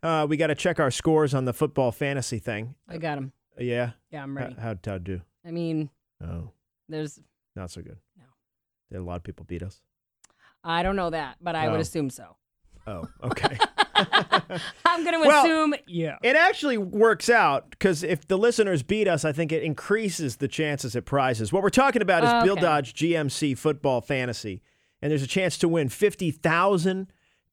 We got to check our scores on the football fantasy thing. I got him. Yeah? Yeah, I'm ready. How'd Todd do? I mean, There's not so good. No. Did a lot of people beat us? I don't know that, but I would assume so. Oh, okay. I'm going to assume, yeah. It actually works out because if the listeners beat us, I think it increases the chances at prizes. What we're talking about is Bill Dodge GMC Football Fantasy, and there's a chance to win $50,000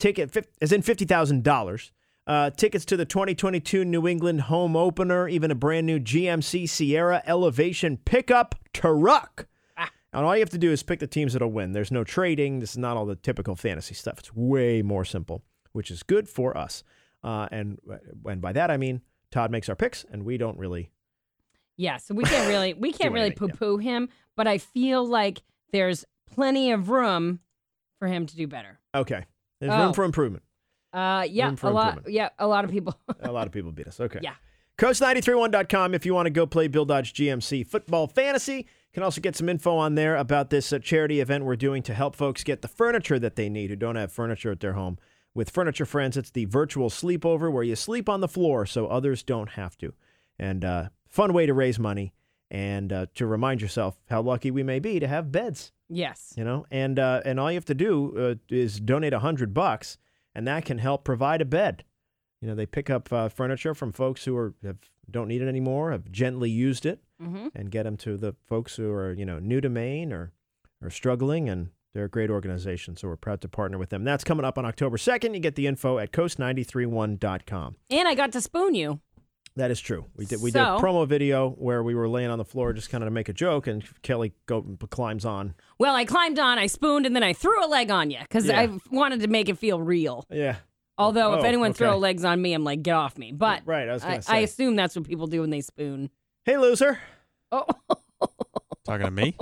tickets to the 2022 New England home opener, even a brand new GMC Sierra Elevation pickup truck. And all you have to do is pick the teams that'll win. There's no trading. This is not all the typical fantasy stuff. It's way more simple, which is good for us. And by that I mean Todd makes our picks, and we don't really. Yeah, so we can't really poo-poo him, but I feel like there's plenty of room for him to do better. Okay, there's room for improvement. Yeah, a lot. Yeah, a lot of people. A lot of people beat us. Okay. Yeah. Coast931.com if you want to go play Bill Dodge GMC Football Fantasy. You can also get some info on there about this charity event we're doing to help folks get the furniture that they need who don't have furniture at their home. With Furniture Friends, it's the virtual sleepover where you sleep on the floor so others don't have to. And fun way to raise money and to remind yourself how lucky we may be to have beds. Yes. You know, and all you have to do is donate $100, and that can help provide a bed. You know, they pick up furniture from folks who don't need it anymore, have gently used it, and get them to the folks who are, new to Maine or struggling, and they're a great organization, so we're proud to partner with them. That's coming up on October 2nd. You get the info at coast931.com. And I got to spoon you. That is true. We did a promo video where we were laying on the floor just kind of to make a joke, and Kelly climbs on. Well, I climbed on, I spooned, and then I threw a leg on you because I wanted to make it feel real. Yeah. Although if anyone throws legs on me, I'm like, get off me. But right, I was going to say. I assume that's what people do when they spoon. Hey, loser. Oh. Talking to me?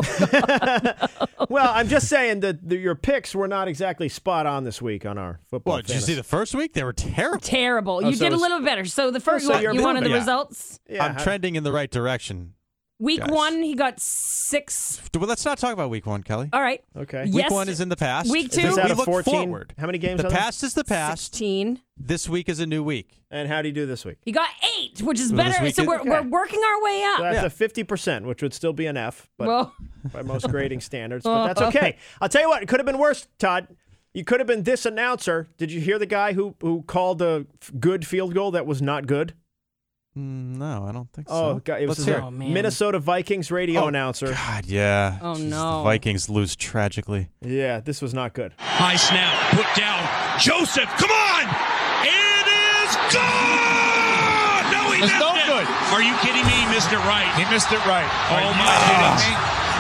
Well, I'm just saying that your picks were not exactly spot on this week on our football. What, did you see the first week? They were terrible. Terrible. You did a little bit better. So the first one, you wanted the results? Yeah, I'm trending in the right direction. Week 1, he got 6. Well, let's not talk about week 1, Kelly. All right. Okay. Week 1 is in the past. Week 2, is this out of look 14? Forward. How many games? The past is the past. 16. This week is a new week. And how do you do this week? He got 8, which is better. So we're working our way up. So that's a 50%, which would still be an F, but by most grading standards. But that's okay. I'll tell you what, it could have been worse, Todd. You could have been this announcer. Did you hear the guy who called a good field goal that was not good? No, I don't think so. Oh, God, it was a Minnesota Vikings radio announcer. God, yeah. Oh, Jeez, no. The Vikings lose tragically. Yeah, this was not good. High snap, put down. Joseph, come on! It is gone! No, he missed it. Good. Are you kidding me? He missed it right. He missed it right. Oh, my goodness.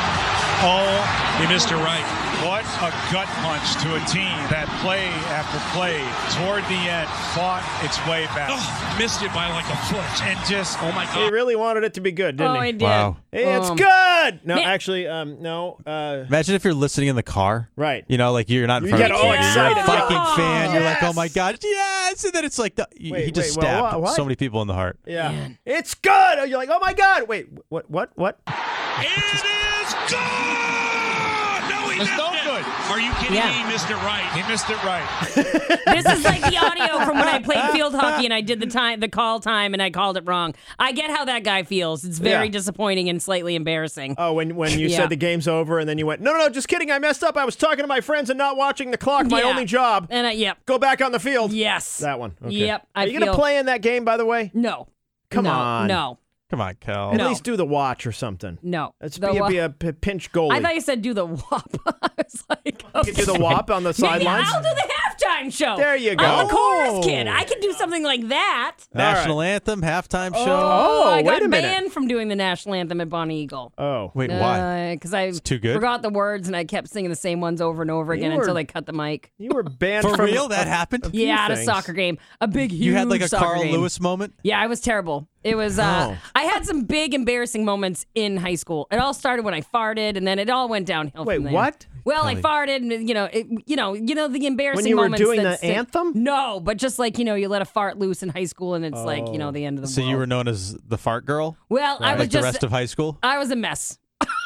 Oh, he missed it right. What a gut punch to a team that play after play toward the end fought its way back. Oh, missed it by like a foot. And just, oh my God. He really wanted it to be good, didn't he? Oh, he did. Wow. Hey, it's good! No, actually, no. Imagine if you're listening in the car. Right. You know, like you're not in You front get of all the TV. excited. You're a Viking Oh, fan. You're like, yes. oh my God, yes! And then it's like, he just stabbed what? so many people in the heart. Yeah. Man. It's good! You're like, oh my God! Wait, what? It is gone! No, he missed it. Good. Are you kidding me? He missed it right. He missed it right. This is like the audio from when I played field hockey and I did the call time and I called it wrong. I get how that guy feels. It's very disappointing and slightly embarrassing. Oh, when you said the game's over and then you went, no, just kidding. I messed up. I was talking to my friends and not watching the clock. My only job. And Go back on the field. Yes. That one. Okay. Yep. Are you going to play in that game, by the way? No. Come on. No. Come on, Kel. At least do the watch or something. No. Let's be a pinch goalie. I thought you said do the WAP. I was like, okay. You can do the WAP on the sidelines. Maybe I'll do the halftime show. There you go. I'm a chorus kid. I can do something like that. National anthem, halftime show. Oh, I got wait a minute. banned from doing the national anthem at Bonnie Eagle. Oh. Wait, why? Because I too good? forgot the words and I kept singing the same ones over and over again until they cut the mic. You were banned For from real? That happened? Yeah, at a things. soccer game. A big, huge You had like a soccer Carl game. Lewis moment? Yeah, I was terrible. It was, I had some big embarrassing moments in high school. It all started when I farted, and then it all went downhill Wait, from there. what? Well, I farted, and the embarrassing When you were moments doing that the anthem? No, but just like, you let a fart loose in high school, and it's the end of the So world. you were known as the fart girl? Well, I was like just the rest of high school? I was a mess.